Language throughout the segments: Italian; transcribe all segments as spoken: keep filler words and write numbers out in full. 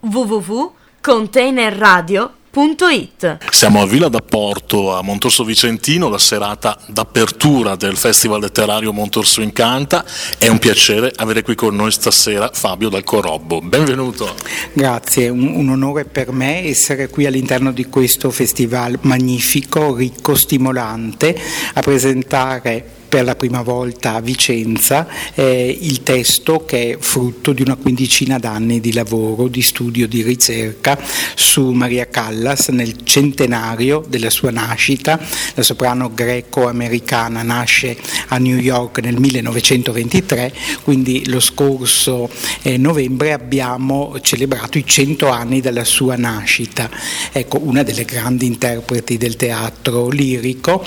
w w w punto container radio punto it. Siamo a Villa d'Apporto a Montorso Vicentino, la serata d'apertura del Festival Letterario Montorso Incanta. È un piacere avere qui con noi stasera Fabio Dal Corobbo. Benvenuto. Grazie, un, un onore per me essere qui all'interno di questo festival magnifico, ricco, stimolante, a presentare per la prima volta a Vicenza eh, il testo che è frutto di una quindicina d'anni di lavoro, di studio, di ricerca su Maria Callas nel centenario della sua nascita. La soprano greco-americana nasce a New York nel millenovecentoventitré, quindi lo scorso eh, novembre abbiamo celebrato i cento anni dalla sua nascita. Ecco, una delle grandi interpreti del teatro lirico,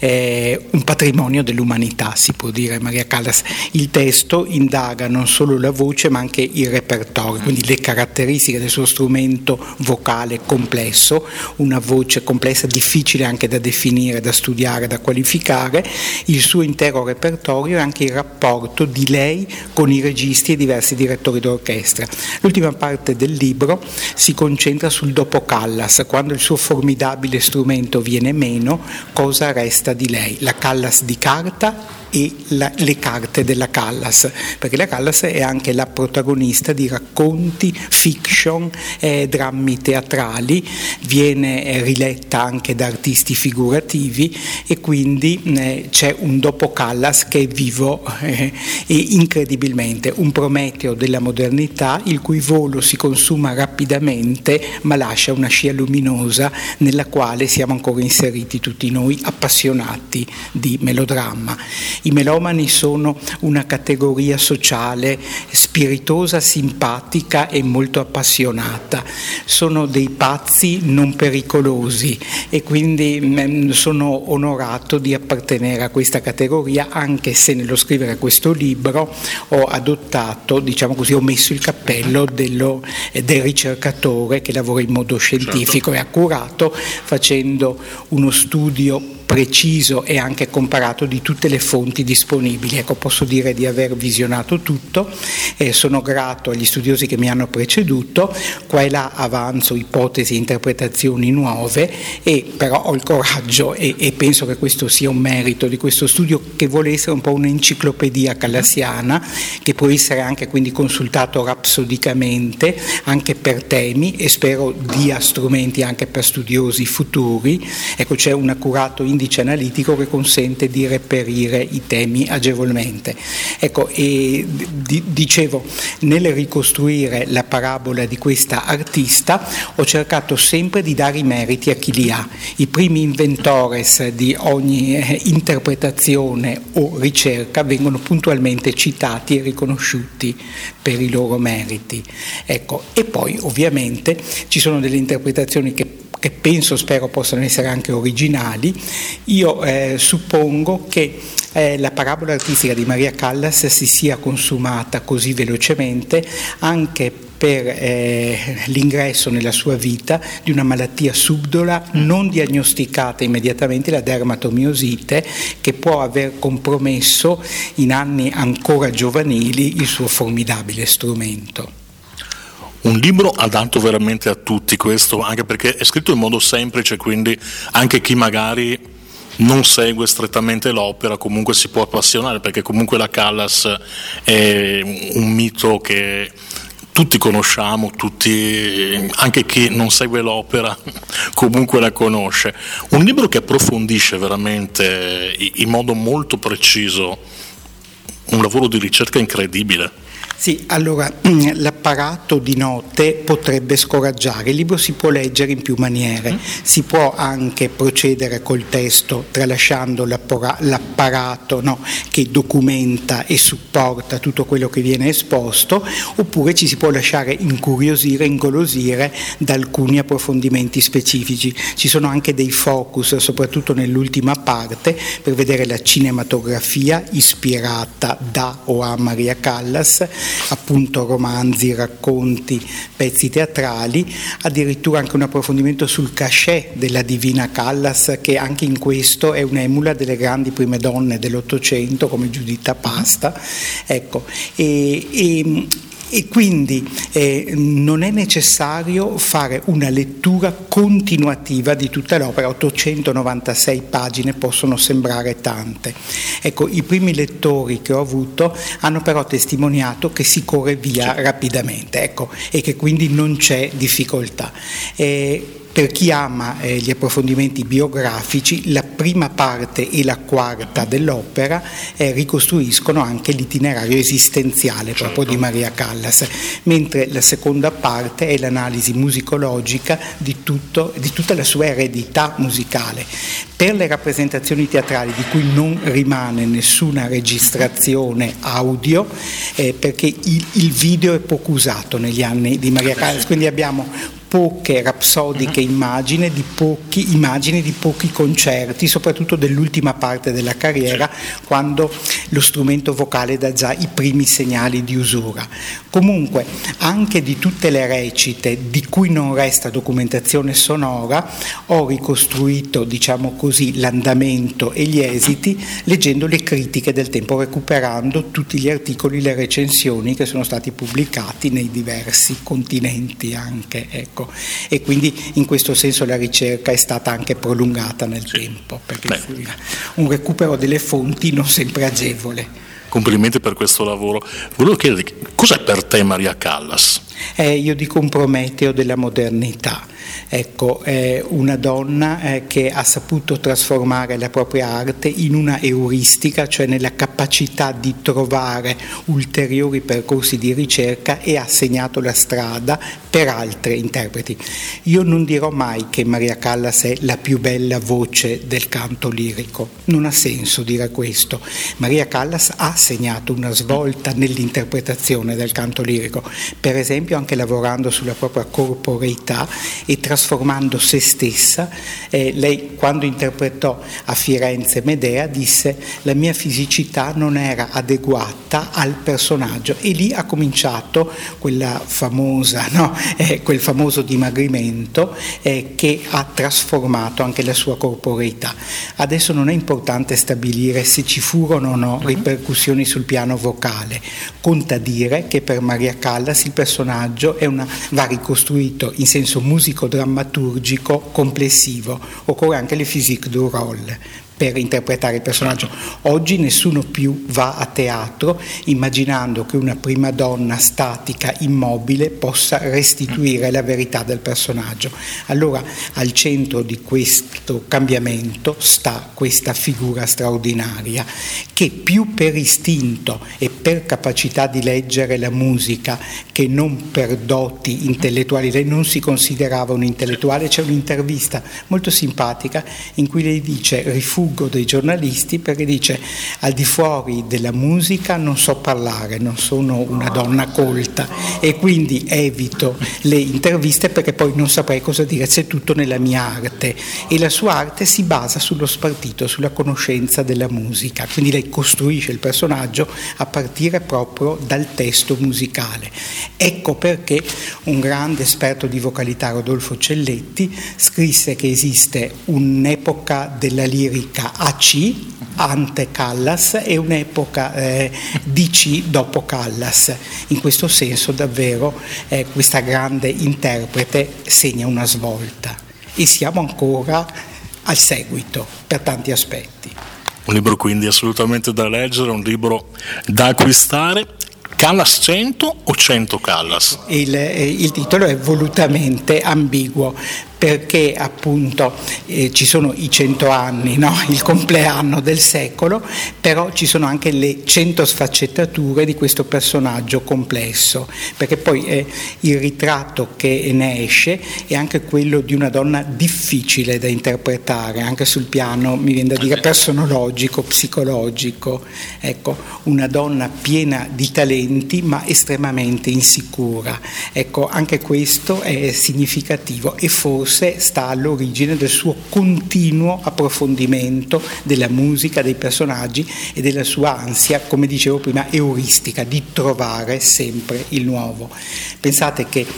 eh, un patrimonio dell'umanità, si può dire, Maria Callas. Il testo indaga non solo la voce ma anche il repertorio, quindi le caratteristiche del suo strumento vocale complesso, una voce complessa, difficile anche da definire, da studiare, da qualificare, il suo intero repertorio e anche il rapporto di lei con i registi e diversi direttori d'orchestra. L'ultima parte del libro si concentra sul dopo Callas, quando il suo formidabile strumento viene meno, cosa resta di lei? La Callas di carta e la, le carte della Callas, perché la Callas è anche la protagonista di racconti, fiction, eh, drammi teatrali, viene eh, riletta anche da artisti figurativi e quindi eh, c'è un dopo Callas che è vivo eh, e incredibilmente, un Prometeo della modernità il cui volo si consuma rapidamente ma lascia una scia luminosa nella quale siamo ancora inseriti tutti noi appassionati di melodramma. I melomani sono una categoria sociale spiritosa, simpatica e molto appassionata. Sono dei pazzi non pericolosi e quindi sono onorato di appartenere a questa categoria, anche se nello scrivere questo libro ho adottato, diciamo così, ho messo il cappello dello, del ricercatore che lavora in modo scientifico e accurato, facendo uno studio preciso e anche comparato di tutte le fonti disponibili. Ecco, posso dire di aver visionato tutto e sono grato agli studiosi che mi hanno preceduto. Qua e là avanzo ipotesi e interpretazioni nuove, e però ho il coraggio e, e penso che questo sia un merito di questo studio, che vuole essere un po' un'enciclopedia callassiana, che può essere anche quindi consultato rapsodicamente anche per temi, e spero dia strumenti anche per studiosi futuri. Ecco, c'è un accurato indice analitico che consente di reperire i temi agevolmente. Ecco, e di, dicevo, nel ricostruire la parabola di questa artista ho cercato sempre di dare i meriti a chi li ha. I primi inventores di ogni eh, interpretazione o ricerca vengono puntualmente citati e riconosciuti per i loro meriti. Ecco, e poi ovviamente ci sono delle interpretazioni che che penso, spero possano essere anche originali. Io eh, suppongo che eh, la parabola artistica di Maria Callas si sia consumata così velocemente anche per eh, l'ingresso nella sua vita di una malattia subdola non diagnosticata immediatamente, la dermatomiosite, che può aver compromesso in anni ancora giovanili il suo formidabile strumento. Un libro adatto veramente a tutti, questo, anche perché è scritto in modo semplice, quindi anche chi magari non segue strettamente l'opera comunque si può appassionare, perché comunque la Callas è un mito che tutti conosciamo, tutti, anche chi non segue l'opera comunque la conosce. Un libro che approfondisce veramente in modo molto preciso, un lavoro di ricerca incredibile. Sì, allora l'apparato di note potrebbe scoraggiare. Il libro si può leggere in più maniere, si può anche procedere col testo tralasciando l'apparato, no, che documenta e supporta tutto quello che viene esposto, oppure ci si può lasciare incuriosire, ingolosire da alcuni approfondimenti specifici. Ci sono anche dei focus, soprattutto nell'ultima parte, per vedere la cinematografia ispirata da o a Maria Callas, appunto romanzi, racconti, pezzi teatrali, addirittura anche un approfondimento sul cachet della divina Callas, che anche in questo è un'emula delle grandi prime donne dell'Ottocento come Giuditta Pasta. Ecco, e, e E quindi eh, non è necessario fare una lettura continuativa di tutta l'opera. Ottocentonovantasei pagine possono sembrare tante. Ecco, i primi lettori che ho avuto hanno però testimoniato che si corre via sì. rapidamente, ecco, e che quindi non c'è difficoltà. Eh, Per chi ama eh, gli approfondimenti biografici, la prima parte e la quarta dell'opera eh, ricostruiscono anche l'itinerario esistenziale proprio di Maria Callas, mentre la seconda parte è l'analisi musicologica di, tutto, di tutta la sua eredità musicale. Per le rappresentazioni teatrali, di cui non rimane nessuna registrazione audio, eh, perché il, il video è poco usato negli anni di Maria Callas, quindi abbiamo poche rapsodiche immagini di pochi, immagini di pochi concerti, soprattutto dell'ultima parte della carriera, quando lo strumento vocale dà già i primi segnali di usura. Comunque, anche di tutte le recite di cui non resta documentazione sonora, ho ricostruito, diciamo così, l'andamento e gli esiti leggendo le critiche del tempo, recuperando tutti gli articoli, le recensioni che sono stati pubblicati nei diversi continenti anche, ecco. E quindi in questo senso la ricerca è stata anche prolungata nel sì. tempo, perché Beh. un recupero delle fonti non sempre agevole. Complimenti per questo lavoro. Volevo chiederti, cos'è per te Maria Callas? Eh, io dico un Prometeo della modernità. Ecco, è una donna eh, che ha saputo trasformare la propria arte in una euristica, cioè nella capacità di trovare ulteriori percorsi di ricerca, e ha segnato la strada per altri interpreti. Io non dirò mai che Maria Callas è la più bella voce del canto lirico, non ha senso dire questo. Maria Callas ha segnato una svolta nell'interpretazione del canto lirico, per esempio anche lavorando sulla propria corporeità e trasformando se stessa. Eh, lei, quando interpretò a Firenze Medea, disse: la mia fisicità non era adeguata al personaggio, e lì ha cominciato quella famosa, no? eh, quel famoso dimagrimento eh, che ha trasformato anche la sua corporeità. Adesso non è importante stabilire se ci furono o no ripercussioni sul piano vocale, conta dire che per Maria Callas il personaggio è una, va ricostruito in senso musico-drammaturgico complessivo. Occorre anche le physique du rôle per interpretare il personaggio. Oggi nessuno più va a teatro immaginando che una prima donna statica, immobile, possa restituire la verità del personaggio. Allora al centro di questo cambiamento sta questa figura straordinaria che, più per istinto e per capacità di leggere la musica che non per doti intellettuali, lei non si considerava un intellettuale. C'è un'intervista molto simpatica in cui lei dice: rifuggo dei giornalisti perché, dice, al di fuori della musica non so parlare, non sono una donna colta e quindi evito le interviste perché poi non saprei cosa dire, c'è tutto nella mia arte. E la sua arte si basa sullo spartito, sulla conoscenza della musica, quindi lei costruisce il personaggio a partire proprio dal testo musicale. Ecco perché un grande esperto di vocalità, Rodolfo Celletti, scrisse che esiste un'epoca della lirica A C, ante Callas, e un'epoca eh, D C dopo Callas. In questo senso davvero eh, questa grande interprete segna una svolta e siamo ancora al seguito per tanti aspetti. Un libro quindi assolutamente da leggere, un libro da acquistare. Callas cento o cento Callas? Il, il titolo è volutamente ambiguo, perché appunto eh, ci sono i cento anni, no? Il compleanno del secolo, però ci sono anche le cento sfaccettature di questo personaggio complesso, perché poi eh, il ritratto che ne esce è anche quello di una donna difficile da interpretare, anche sul piano, mi viene da dire, personologico, psicologico. Ecco, una donna piena di talenti ma estremamente insicura. Ecco, anche questo è significativo e forse sta all'origine del suo continuo approfondimento della musica, dei personaggi e della sua ansia, come dicevo prima, euristica, di trovare sempre il nuovo. Pensate che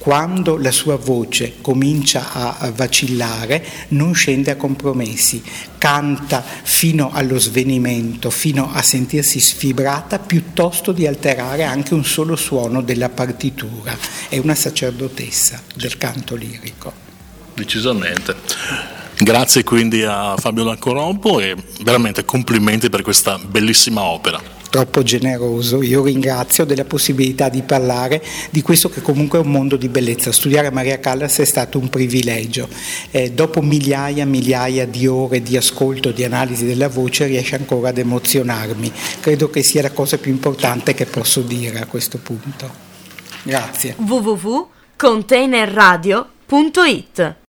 quando la sua voce comincia a vacillare non scende a compromessi, canta fino allo svenimento, fino a sentirsi sfibrata, piuttosto di alterare anche un solo suono della partitura. È una sacerdotessa del canto lirico. Decisamente. Grazie quindi a Fabio Lancorompo e veramente complimenti per questa bellissima opera. Troppo generoso, io ringrazio della possibilità di parlare di questo che comunque è un mondo di bellezza. Studiare Maria Callas è stato un privilegio, eh, dopo migliaia e migliaia di ore di ascolto, di analisi della voce, riesce ancora ad emozionarmi. Credo che sia la cosa più importante che posso dire a questo punto. Grazie. w w w punto container radio punto it